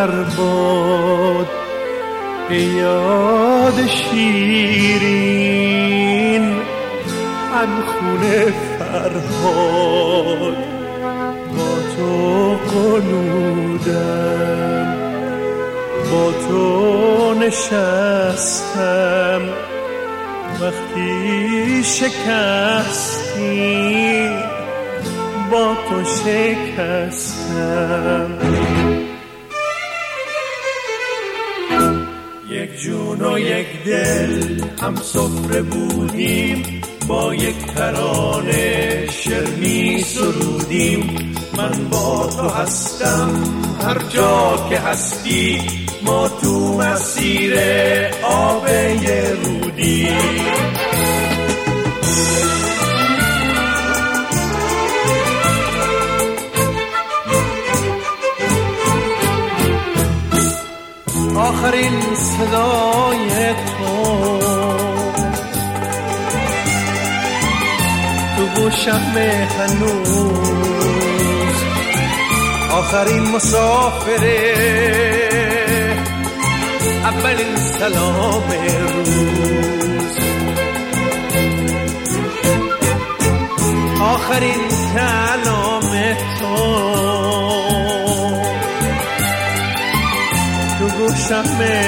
بر باد ای یاد شیرین هم خونه فرهاد. با تو قنودم، با تو نشستم، وقتی شکستی با تو شکستم. یک جون و یک دل هم سفره بودیم، با یک ترانه شعر می سرودیم. من با تو هستم هر جا که هستی، ما تو مسیر آب رودیم. آخرین صدای تو گوشم هنوز، آخرین مسافره، اولین سلام روز، آخرین کلام تو گوشم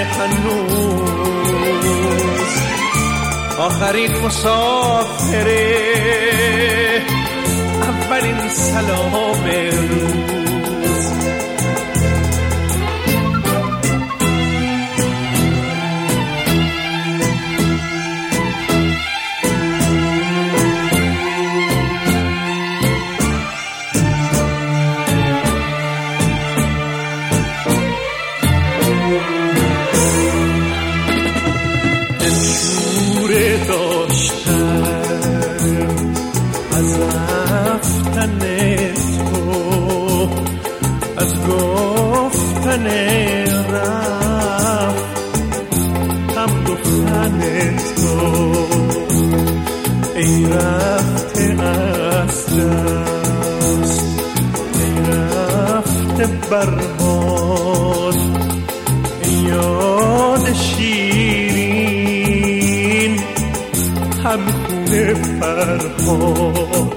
هنوز، آخرین مسافره، اولین سلام روز. از گفتن رفت هم گفتن تو، ای رفته از دست، ای رفته برباد، ای یاد شیرین هم خونه فرهاد.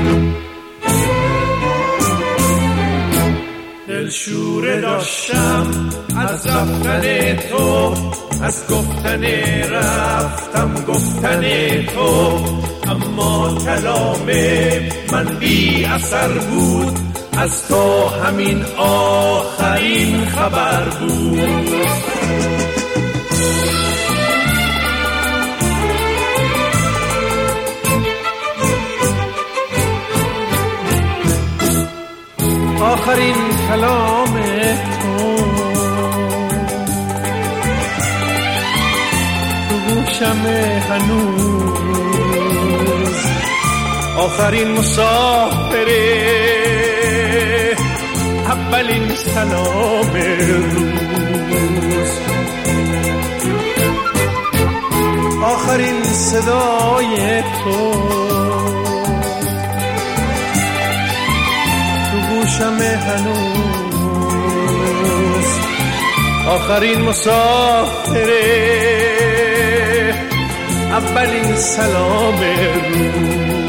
دلشوره داشتم از رفتن تو، از گفتن رفتم گفتن تو، اما کلام من بی اثر بود، از تو همین آخرین خبر بود. آخرین کلام تو گوشم هنوز، آخرین مسافره، اولین سلام روز، آخرین صدای تو گوشم هنوز، آخرین مسافره، اولین سلام روز.